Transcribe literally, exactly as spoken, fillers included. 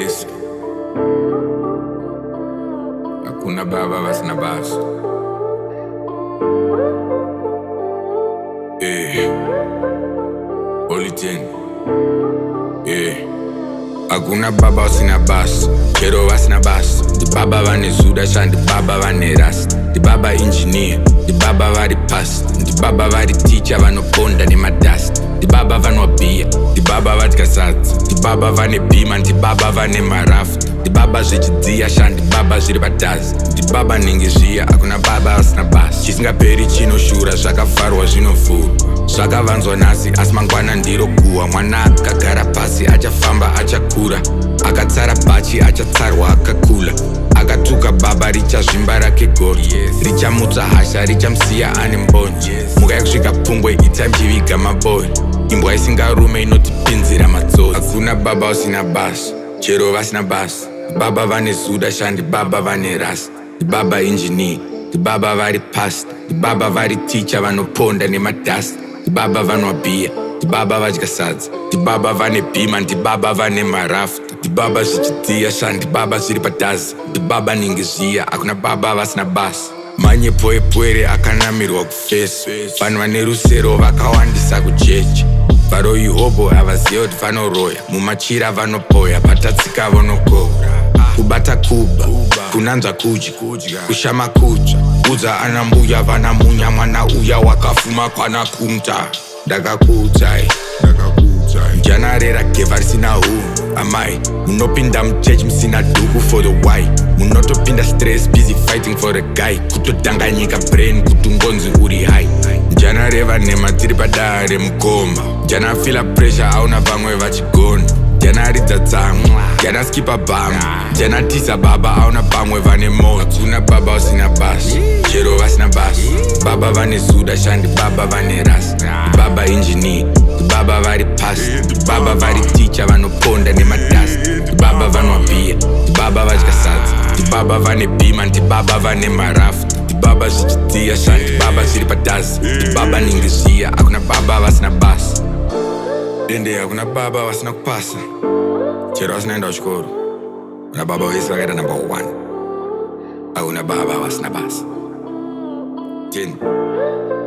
risk. Hakuna baba vasina basa. Eh, Politin. Eh, hakuna baba vasina basa. Chero vasina basa. Di baba vane suda shan, di baba vane rasta. Di baba engineer, di baba vari past. Di baba vari teacher vanoponda nemadust. Di baba vanobia, di baba vatkasatsa. Di baba vane bima, di baba vane maraft. Di baba zvichidziya shan, di baba zviri padazi. Di baba ningi zviya, hakuna baba asina basa. Chisingaperi chinoshura, zvakafarwa zvinovhurwa. Zvakavanzwa nhasi, asi mangwana ndiro guhwa. Mwana akagara pasi, achafamba achakura. Akatsara bhachi, achatsarwa akakula. Akatuka baba, richazvimba rake gori. Richamutsa hasha, richamusiya ane mbonje. Muka yekusvika pungwe, itime chiviga mabori. Imbwa isingarume inotipinzira matsotsi. Hakuna baba usina basa, chero vasina basa. Baba vane zuda shandi, baba vane rasta. Di baba engineer, di baba vari past. Di baba vari teacher vanoponda nemadust. Di baba vanobia, di baba vadya sadza. Di baba vane bima, di baba vane marafta. Di baba zvichidziya shandi, baba zviri padazi. Di baba ningi zviya, hakuna baba vasina basa. Manye poepwere akanamirwa kufeso. Vanhu vane rusero vakawandisa kuchechi. Varoi hobo havaziva kuti vanoroya. Mumachira vanopoya, patatsika vanokora. Kubata kuba, kunanzva kudya, kushama kudya. Udza ana mbuya vana munya, mwana uya wakafuma kwana kumta. Ndakakuudzai, janarera geva risina hunhu. Amai, munopinda muchechi musina dhuku for the why. Munotopinda stress, busy fighting for a guy. Kutodanganyika brain, kuti ngonzi uri high. Janareva nhema tiri padare remukoma. Janafila pressure, auna vamwe vachigona. Janaridza tsamwa, janaskipa bhamu. Janatisa baba, auna pamwe vane moto. Hakuna baba usina basa, chero vasina basa. Baba vane zuda shandi, baba vane rasta. Di baba engineer, di baba vari past. Di baba vari teacher vanoponda nemadust. Di baba vanobia, di baba vadya sadza. Di baba vane bima, di baba vane marafta. Di baba zvichidziya shandi, baba zviri padazi. Di baba ningi zviya, hakuna baba vasina basa. Dende hakuna baba vasina kupasa, chero vasinaenda kuchikoro. Kuna baba vese vakaita number one. Hakuna baba vasina basa. Ten.